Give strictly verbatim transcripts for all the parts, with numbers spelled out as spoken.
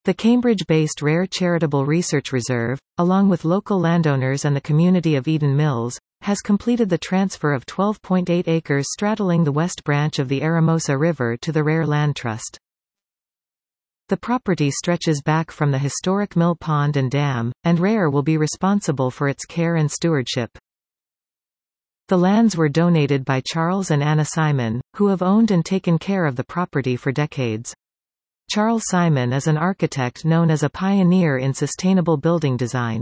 The Cambridge-based Rare Charitable Research Reserve, along with local landowners and the community of Eden Mills, has completed the transfer of twelve point eight acres straddling the west branch of the Eramosa River to the Rare Land Trust. The property stretches back from the historic mill pond and dam, and Rare will be responsible for its care and stewardship. The lands were donated by Charles and Anna Simon, who have owned and taken care of the property for decades. Charles Simon is an architect known as a pioneer in sustainable building design.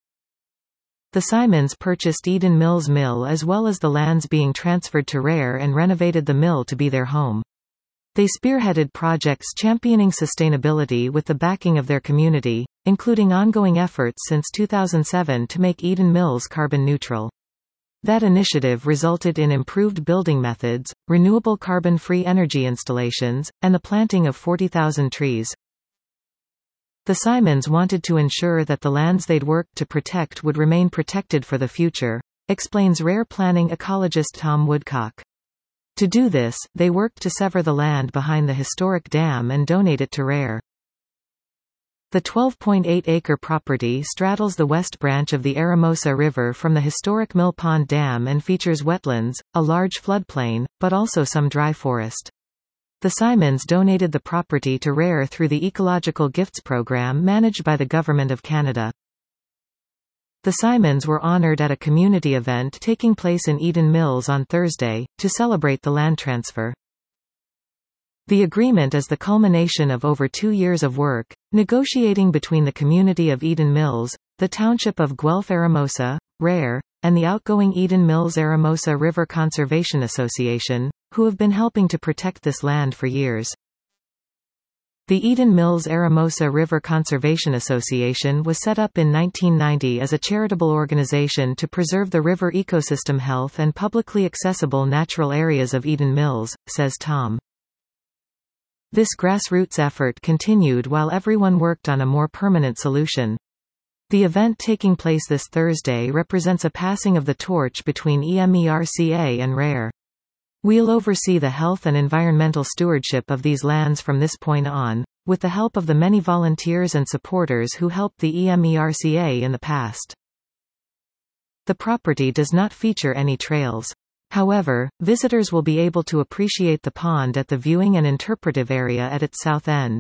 The Simons purchased Eden Mills Mill as well as the lands being transferred to Rare and renovated the mill to be their home. They spearheaded projects championing sustainability with the backing of their community, including ongoing efforts since two thousand seven to make Eden Mills carbon neutral. That initiative resulted in improved building methods, renewable carbon-free energy installations, and the planting of forty thousand trees. The Simons wanted to ensure that the lands they'd worked to protect would remain protected for the future, explains Rare planning ecologist Tom Woodcock. To do this, they worked to sever the land behind the historic dam and donate it to Rare. The twelve point eight acre property straddles the west branch of the Eramosa River from the historic Mill Pond Dam and features wetlands, a large floodplain, but also some dry forest. The Simons donated the property to Rare through the Ecological Gifts program managed by the Government of Canada. The Simons were honored at a community event taking place in Eden Mills on Thursday, to celebrate the land transfer. The agreement is the culmination of over two years of work, negotiating between the community of Eden Mills, the township of Guelph Eramosa, Rare, and the outgoing Eden Mills Eramosa River Conservation Association, who have been helping to protect this land for years. The Eden Mills Eramosa River Conservation Association was set up in nineteen ninety as a charitable organization to preserve the river ecosystem health and publicly accessible natural areas of Eden Mills, says Tom. This grassroots effort continued while everyone worked on a more permanent solution. The event taking place this Thursday represents a passing of the torch between E M E R C A and Rare. We'll oversee the health and environmental stewardship of these lands from this point on, with the help of the many volunteers and supporters who helped the E M E R C A in the past. The property does not feature any trails. However, visitors will be able to appreciate the pond at the viewing and interpretive area at its south end.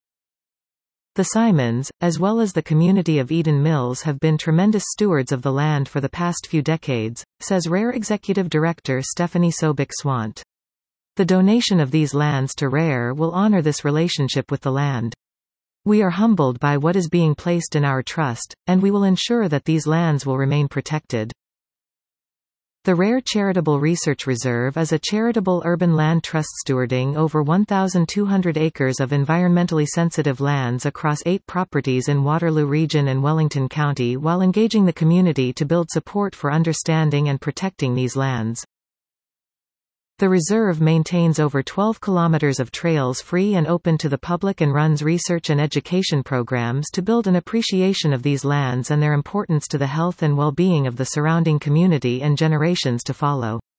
The Simons, as well as the community of Eden Mills, have been tremendous stewards of the land for the past few decades, says Rare Executive Director Stephanie Sobek-Swant. The donation of these lands to Rare will honor this relationship with the land. We are humbled by what is being placed in our trust, and we will ensure that these lands will remain protected. The Rare Charitable Research Reserve is a charitable urban land trust stewarding over one thousand two hundred acres of environmentally sensitive lands across eight properties in Waterloo Region and Wellington County while engaging the community to build support for understanding and protecting these lands. The reserve maintains over twelve kilometers of trails free and open to the public and runs research and education programs to build an appreciation of these lands and their importance to the health and well-being of the surrounding community and generations to follow.